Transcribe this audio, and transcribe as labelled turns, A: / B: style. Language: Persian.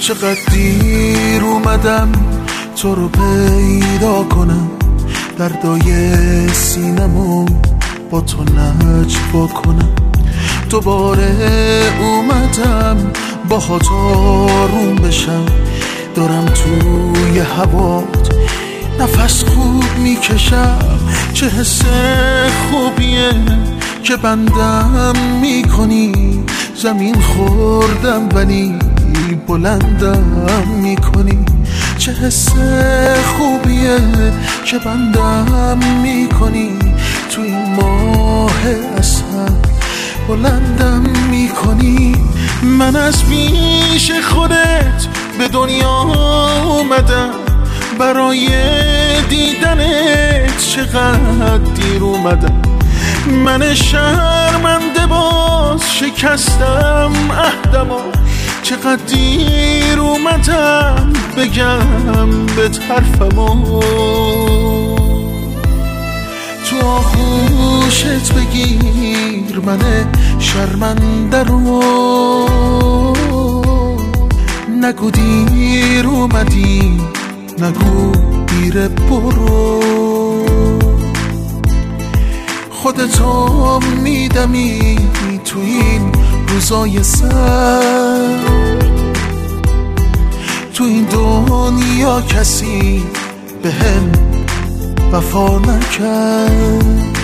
A: چقدر دیر اومدم تو رو پیدا کنم، دردای سینمو با تو نجوا کنم. دوباره اومدم با خاط آروم بشم، دارم توی هوات نفس خوب میکشم. چه حس خوبیه که بندم میکنی، زمین خوردم ولی بلندم میکنی. چه حس خوبیه که بندم میکنی، تو این ماه اسهر بلندم میکنی. من از پیش خودت به دنیا اومدم، برای دیدنت چقدر دیر اومدم. من شرمنده باز شکستم عهدمو، چقدر دیر اومدم بگم به حرفمو. تو آغوشت بگیر من شرمنده رو، نگو دیر اومدی، نگو دیر برو. خودتو میدمی تو این روزای سرد، تو این دنیا کسی بهم وفا نکرد.